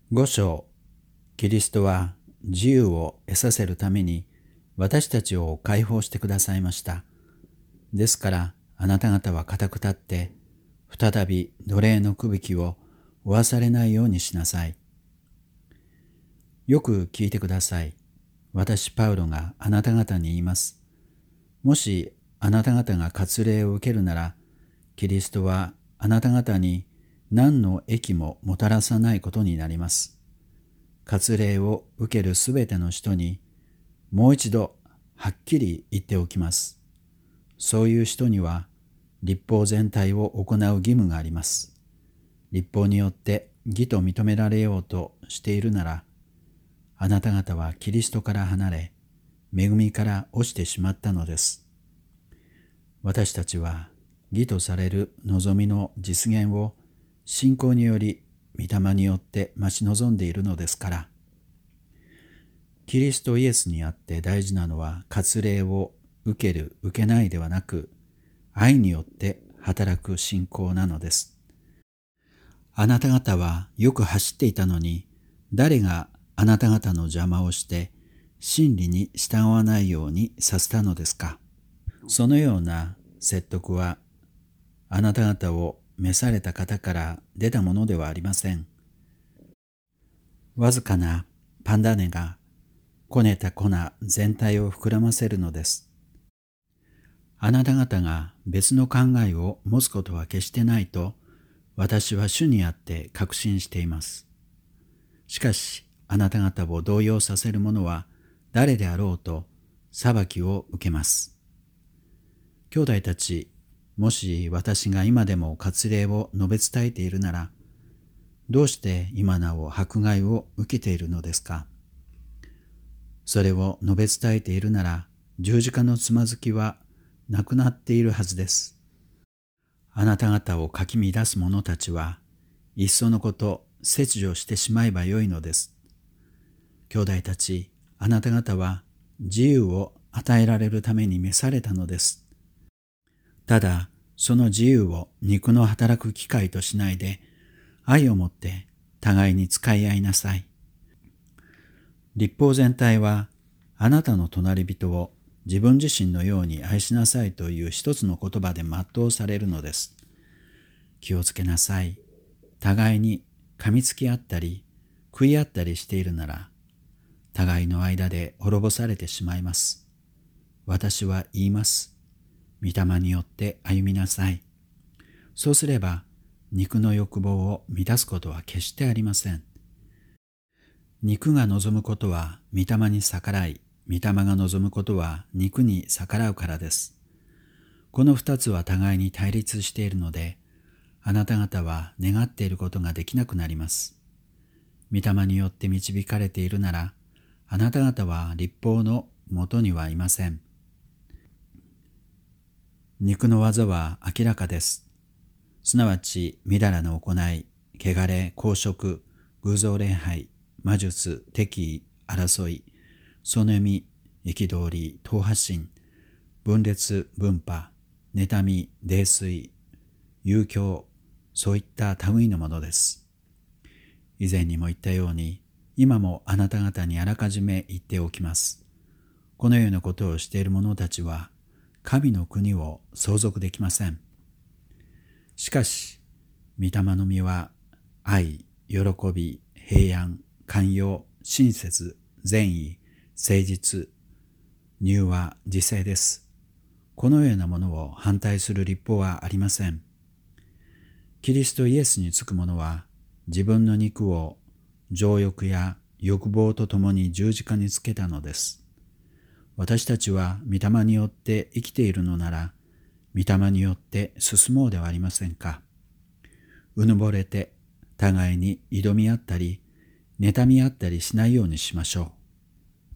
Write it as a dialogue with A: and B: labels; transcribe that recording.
A: 五章、キリストは自由を得させるために私たちを解放してくださいました。ですからあなた方は固く立って再び奴隷のくびきを負わされないようにしなさい。よく聞いてください。私パウロがあなた方に言います。もしあなた方が割礼を受けるなら、キリストはあなた方に何の益ももたらさないことになります。割礼を受けるすべての人にもう一度はっきり言っておきます。そういう人には律法全体を行う義務があります。律法によって義と認められようとしているなら、あなた方はキリストから離れ、恵みから落ちてしまったのです。私たちは義とされる望みの実現を信仰により御霊によって待ち望んでいるのですから。キリストイエスにあって大事なのは割礼を受ける受けないではなく、愛によって働く信仰なのです。あなた方はよく走っていたのに、誰があなた方の邪魔をして真理に従わないようにさせたのですか。そのような説得はあなた方を召された方から出たものではありません。わずかなパン種がこねた粉全体を膨らませるのです。あなた方が別の考えを持つことは決してないと私は主にあって確信しています。しかしあなた方を動揺させる者は誰であろうと裁きを受けます。兄弟たち、もし私が今でも割礼を述べ伝えているなら、どうして今なお迫害を受けているのですか。それを述べ伝えているなら、十字架のつまずきはなくなっているはずです。あなた方をかき乱す者たちは、いっそのこと切除してしまえばよいのです。兄弟たち、あなた方は自由を与えられるために召されたのです。ただ、その自由を肉の働く機会としないで、愛をもって互いに使い合いなさい。律法全体は、あなたの隣人を自分自身のように愛しなさいという一つの言葉で全うされるのです。気をつけなさい。互いに噛みつき合ったり、食い合ったりしているなら、互いの間で滅ぼされてしまいます。私は言います。御霊によって歩みなさい。そうすれば、肉の欲望を満たすことは決してありません。肉が望むことは御霊に逆らい、御霊が望むことは肉に逆らうからです。この二つは互いに対立しているので、あなた方は願っていることができなくなります。御霊によって導かれているなら、あなた方は律法のもとにはいません。肉の技は明らかです。すなわち、みだらな行い、汚れ、公職、偶像礼拝、魔術、敵意、争い、そねみ、憤り、党派心、分裂、分派、妬み、泥酔、遊興、そういった類のものです。以前にも言ったように、今もあなた方にあらかじめ言っておきます。このようなことをしている者たちは、神の国を相続できません。しかし、御霊の実は愛、喜び、平安、寛容、親切、善意、誠実、柔和、自制です。このようなものを反対する律法はありません。キリストイエスにつく者は、自分の肉を情欲や欲望とともに十字架につけたのです。私たちは御霊によって生きているのなら、御霊によって進もうではありませんか。うぬぼれて互いに挑み合ったり、妬み合ったりしないようにしましょう。